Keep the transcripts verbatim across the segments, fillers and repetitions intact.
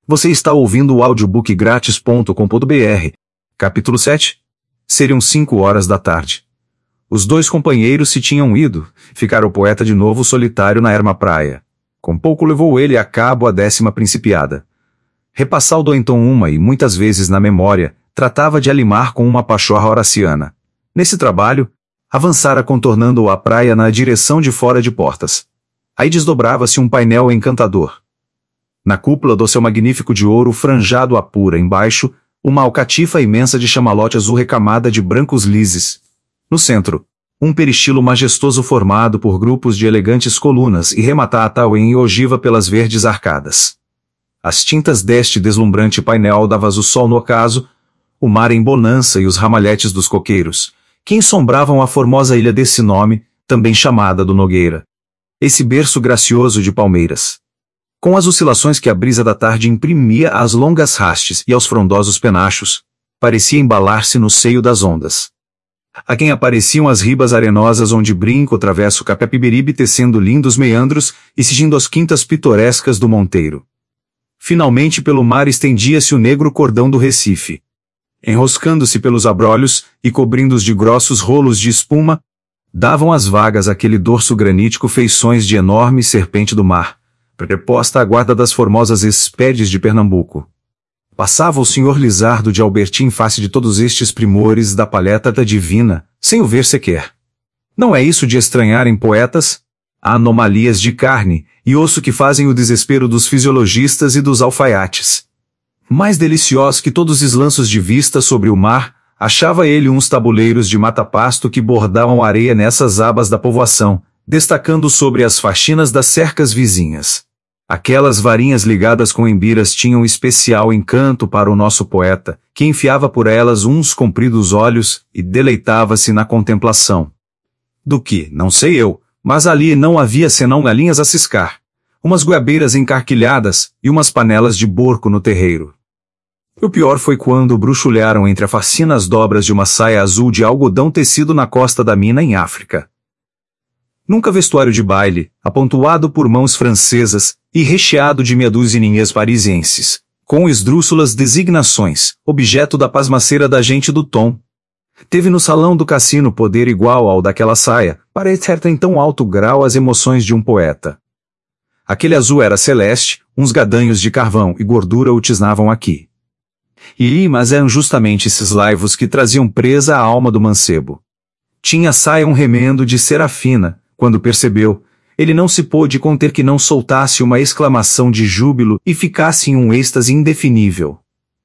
Você está ouvindo o audiobook grátis ponto com ponto br. Capítulo sete. Seriam cinco horas da tarde. Os dois companheiros se tinham ido, ficara o poeta de novo solitário na erma praia. Com pouco levou ele a cabo a décima principiada. Repassado então uma e muitas vezes na memória, tratava de alimar com uma pachorra horaciana. Nesse trabalho, avançara contornando a praia na direção de fora de portas. Aí desdobrava-se um painel encantador. Na cúpula do seu magnífico de ouro franjado a pura embaixo, uma alcatifa imensa de chamalote azul recamada de brancos lises. No centro, um peristilo majestoso formado por grupos de elegantes colunas e rematado em ogiva pelas verdes arcadas. As tintas deste deslumbrante painel davas o sol no ocaso, o mar em bonança e os ramalhetes dos coqueiros, que ensombravam a formosa ilha desse nome, também chamada do Nogueira. Esse berço gracioso de palmeiras. Com as oscilações que a brisa da tarde imprimia às longas hastes e aos frondosos penachos, parecia embalar-se no seio das ondas. A quem apareciam as ribas arenosas onde brinca o travesso Capiberibe tecendo lindos meandros e sigindo as quintas pitorescas do Monteiro. Finalmente pelo mar estendia-se o negro cordão do Recife. Enroscando-se pelos abrolhos e cobrindo-os de grossos rolos de espuma, davam às vagas aquele dorso granítico feições de enorme serpente do mar, preposta à guarda das formosas Hespédes de Pernambuco. Passava o senhor Lizardo de Albertim em face de todos estes primores da palheta da divina, sem o ver sequer. Não é isso de estranhar em poetas? Há anomalias de carne e osso que fazem o desespero dos fisiologistas e dos alfaiates. Mais deliciosos que todos os lanços de vista sobre o mar, achava ele uns tabuleiros de mata-pasto que bordavam areia nessas abas da povoação, destacando sobre as faxinas das cercas vizinhas. Aquelas varinhas ligadas com embiras tinham especial encanto para o nosso poeta, que enfiava por elas uns compridos olhos e deleitava-se na contemplação. Do que, não sei eu, mas ali não havia senão galinhas a ciscar, umas goiabeiras encarquilhadas e umas panelas de borco no terreiro. O pior foi quando bruxulharam entre a fascina as dobras de uma saia azul de algodão tecido na costa da mina em África. Nunca vestuário de baile, apontoado por mãos francesas e recheado de meduzininhas parisienses, com esdrúxulas designações, objeto da pasmaceira da gente do tom. Teve no salão do cassino poder igual ao daquela saia, para exercer em tão alto grau as emoções de um poeta. Aquele azul era celeste, uns gadanhos de carvão e gordura o tisnavam aqui. E, mas eram justamente esses laivos que traziam presa a alma do mancebo. Tinha a saia um remendo de serafina. Quando percebeu, ele não se pôde conter que não soltasse uma exclamação de júbilo e ficasse em um êxtase indefinível.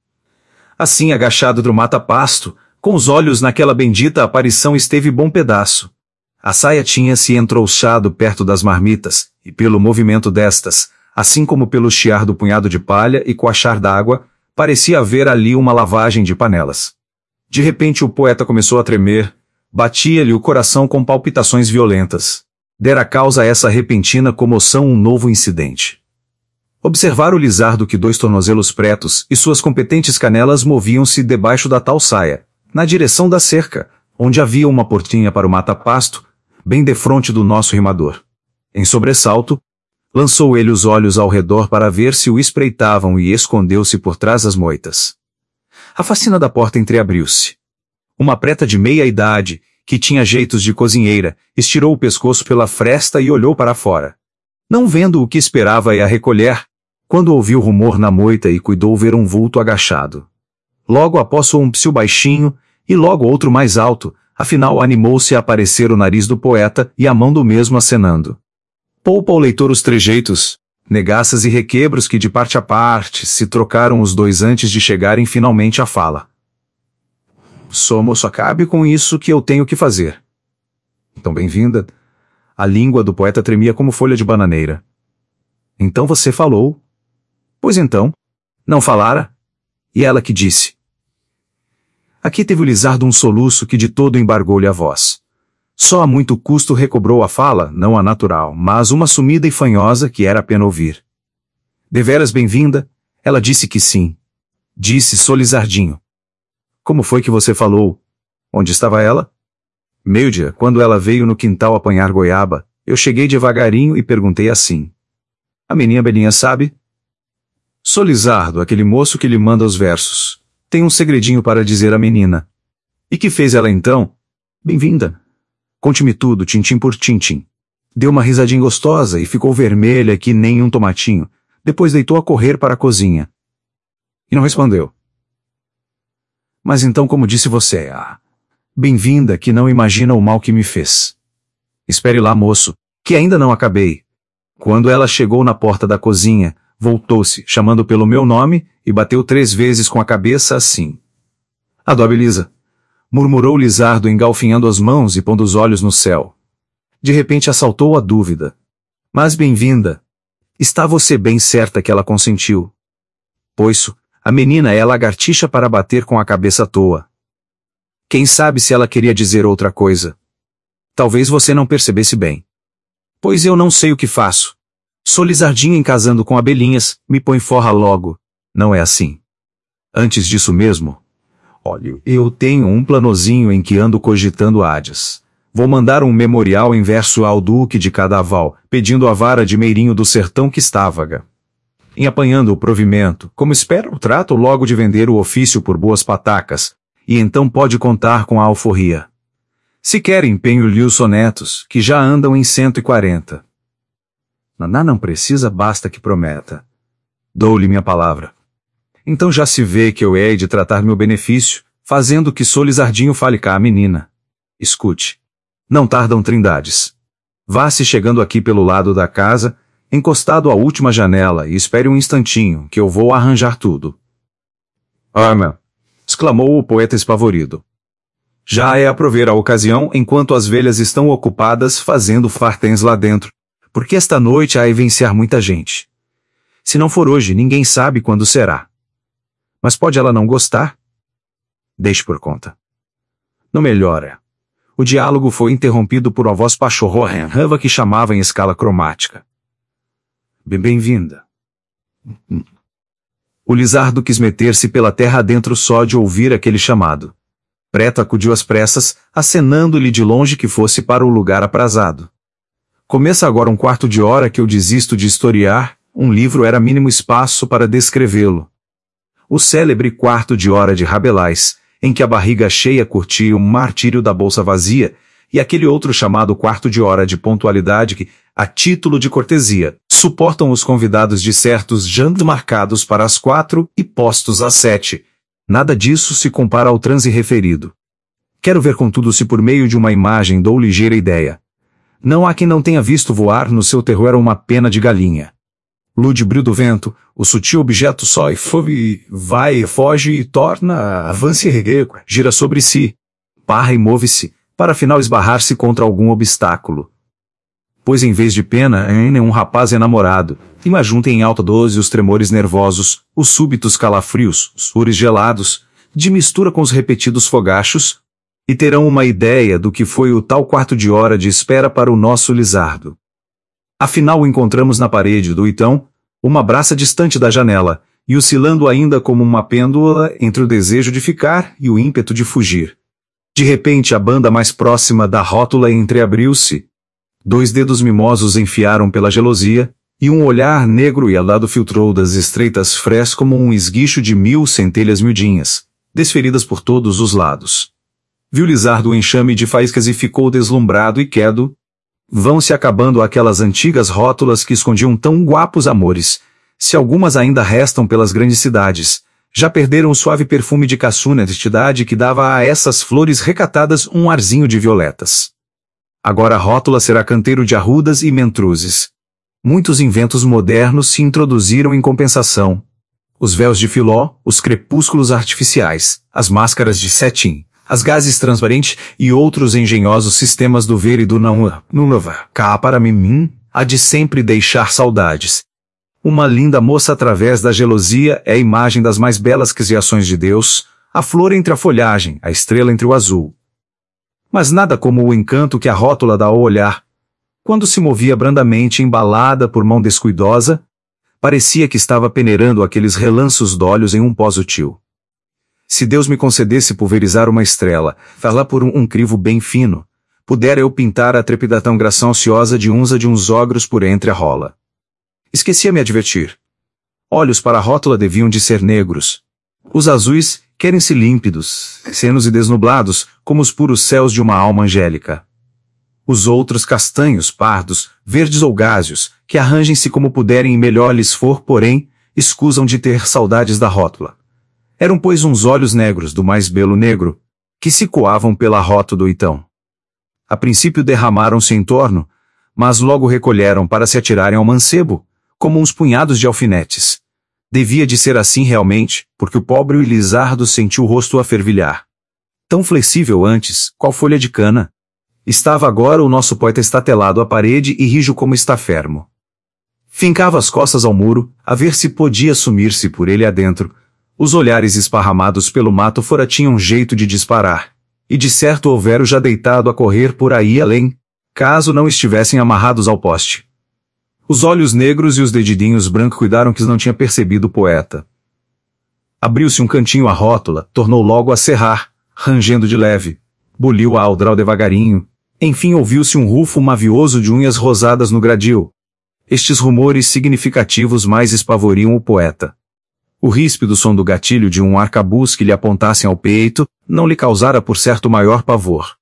Assim agachado do mata-pasto, com os olhos naquela bendita aparição esteve bom pedaço. A saia tinha-se entrouxado perto das marmitas, e pelo movimento destas, assim como pelo chiar do punhado de palha e coachar d'água, parecia haver ali uma lavagem de panelas. De repente o poeta começou a tremer, batia-lhe o coração com palpitações violentas. Dera causa a essa repentina comoção um novo incidente. Observara o Lizardo que dois tornozelos pretos e suas competentes canelas moviam-se debaixo da tal saia, na direção da cerca, onde havia uma portinha para o mata-pasto, bem defronte do nosso rimador. Em sobressalto, lançou ele os olhos ao redor para ver se o espreitavam e escondeu-se por trás das moitas. A facina da porta entreabriu-se. Uma preta de meia idade, que tinha jeitos de cozinheira, estirou o pescoço pela fresta e olhou para fora. Não vendo o que esperava ia recolher, quando ouviu rumor na moita e cuidou ver um vulto agachado. Logo após um psiu baixinho, e logo outro mais alto, afinal animou-se a aparecer o nariz do poeta e a mão do mesmo acenando. Poupa ao leitor os trejeitos, negaças e requebros que de parte a parte se trocaram os dois antes de chegarem finalmente à fala. Só moço, acabe com isso que eu tenho que fazer. Então bem-vinda. A língua do poeta tremia como folha de bananeira. Então você falou? Pois então. Não falara? E ela que disse. Aqui teve o Lizardo um soluço que de todo embargou-lhe a voz. Só a muito custo recobrou a fala, não a natural, mas uma sumida e fanhosa que era a pena ouvir. Deveras bem-vinda? Ela disse que sim. Disse só Lizardinho. Como foi que você falou? Onde estava ela? Meio-dia, quando ela veio no quintal apanhar goiaba, eu cheguei devagarinho e perguntei assim. A menina Belinha sabe? Sou Lizardo, aquele moço que lhe manda os versos. Tem um segredinho para dizer à menina. E que fez ela então? Bem-vinda. Conte-me tudo, tintim por tintim. Deu uma risadinha gostosa e ficou vermelha que nem um tomatinho. Depois deitou a correr para a cozinha. E não respondeu. Mas então, como disse você, ah, bem-vinda, que não imagina o mal que me fez. Espere lá, moço, que ainda não acabei. Quando ela chegou na porta da cozinha, voltou-se, chamando pelo meu nome, e bateu três vezes com a cabeça assim. Adobe Lisa, murmurou Lizardo engalfinhando as mãos e pondo os olhos no céu. De repente assaltou a dúvida. Mas bem-vinda. Está você bem certa que ela consentiu? Pois, a menina é lagartixa para bater com a cabeça à toa. Quem sabe se ela queria dizer outra coisa? Talvez você não percebesse bem. Pois eu não sei o que faço. Sou Lizardinho em casando com abelhinhas, me põe forra logo. Não é assim. Antes disso mesmo, olha, eu tenho um planozinho em que ando cogitando Hades. Vou mandar um memorial em verso ao duque de Cadaval, pedindo a vara de Meirinho do sertão que estavaga. Em apanhando o provimento, como espero, trato logo de vender o ofício por boas patacas, e então pode contar com a alforria. Se quer empenho-lhe os sonetos, que já andam em cento e quarenta. Naná não precisa, basta que prometa. Dou-lhe minha palavra. Então já se vê que eu hei de tratar meu benefício, fazendo que sou Lizardinho fale cá a menina. Escute. Não tardam trindades. Vá-se chegando aqui pelo lado da casa, encostado à última janela, e espere um instantinho, que eu vou arranjar tudo. Arma! Exclamou o poeta espavorido. Já é a prover a ocasião enquanto as velhas estão ocupadas fazendo fartens lá dentro, porque esta noite há de venciar muita gente. Se não for hoje, ninguém sabe quando será. Mas pode ela não gostar? Deixe por conta. Não melhora. O diálogo foi interrompido por uma voz pachorra que chamava em escala cromática. Bem-vinda. O Lizardo quis meter-se pela terra adentro só de ouvir aquele chamado. Preto acudiu às pressas, acenando-lhe de longe que fosse para o lugar aprazado. Começa agora um quarto de hora que eu desisto de historiar, um livro era mínimo espaço para descrevê-lo. O célebre quarto de hora de Rabelais, em que a barriga cheia curtia o martírio da bolsa vazia, e aquele outro chamado quarto de hora de pontualidade que, a título de cortesia, suportam os convidados de certos jantos marcados para as quatro e postos às sete. Nada disso se compara ao transe referido. Quero ver contudo se por meio de uma imagem dou ligeira ideia. Não há quem não tenha visto voar no seu terror uma pena de galinha. Lúdibre do vento, o sutil objeto só e fove, vai e foge e torna, avance e regueia, gira sobre si, parra e move-se, para afinal esbarrar-se contra algum obstáculo. Pois em vez de pena, é um rapaz enamorado, e uma junta em alta dose os tremores nervosos, os súbitos calafrios, os sures gelados, de mistura com os repetidos fogachos, e terão uma ideia do que foi o tal quarto de hora de espera para o nosso Lizardo. Afinal o encontramos na parede do Itão, uma braça distante da janela, e oscilando ainda como uma pêndula entre o desejo de ficar e o ímpeto de fugir. De repente a banda mais próxima da rótula entreabriu-se. Dois dedos mimosos enfiaram pela gelosia, e um olhar negro e alado filtrou das estreitas frés como um esguicho de mil centelhas miudinhas, desferidas por todos os lados. Viu Lizardo o enxame de faíscas e ficou deslumbrado e quedo. Vão-se acabando aquelas antigas rótulas que escondiam tão guapos amores, se algumas ainda restam pelas grandes cidades, já perderam o suave perfume de caçuna honestidade que dava a essas flores recatadas um arzinho de violetas. Agora a rótula será canteiro de arrudas e mentruzes. Muitos inventos modernos se introduziram em compensação. Os véus de filó, os crepúsculos artificiais, as máscaras de cetim, as gases transparentes e outros engenhosos sistemas do ver e do não. Nunava, cá para mim, há de sempre deixar saudades. Uma linda moça através da gelosia é a imagem das mais belas criações de Deus, a flor entre a folhagem, a estrela entre o azul. Mas nada como o encanto que a rótula dá ao olhar. Quando se movia brandamente embalada por mão descuidosa, parecia que estava peneirando aqueles relanços d'olhos em um pó sutil. Se Deus me concedesse pulverizar uma estrela, falar por um, um crivo bem fino, pudera eu pintar a trepidação graciosa de unza de uns ogros por entre a rola. Esquecia-me advertir. Olhos para a rótula deviam de ser negros. Os azuis, querem-se límpidos, serenos e desnublados, como os puros céus de uma alma angélica. Os outros castanhos, pardos, verdes ou gáseos, que arranjem-se como puderem e melhor lhes for, porém, escusam de ter saudades da rótula. Eram, pois, uns olhos negros do mais belo negro, que se coavam pela rota do Itão. A princípio derramaram-se em torno, mas logo recolheram para se atirarem ao mancebo, como uns punhados de alfinetes. Devia de ser assim realmente, porque o pobre Lizardo sentiu o rosto a fervilhar. Tão flexível antes, qual folha de cana. Estava agora o nosso poeta estatelado à parede e rijo como está fermo. Fincava as costas ao muro, a ver se podia sumir-se por ele adentro. Os olhares esparramados pelo mato fora tinham jeito de disparar, e de certo houvera já deitado a correr por aí além, caso não estivessem amarrados ao poste. Os olhos negros e os dedinhos brancos cuidaram que não tinha percebido o poeta. Abriu-se um cantinho à rótula, tornou logo a cerrar, rangendo de leve. Buliu a aldral devagarinho. Enfim ouviu-se um rufo mavioso de unhas rosadas no gradil. Estes rumores significativos mais espavoriam o poeta. O ríspido som do gatilho de um arcabuz que lhe apontassem ao peito não lhe causara por certo maior pavor.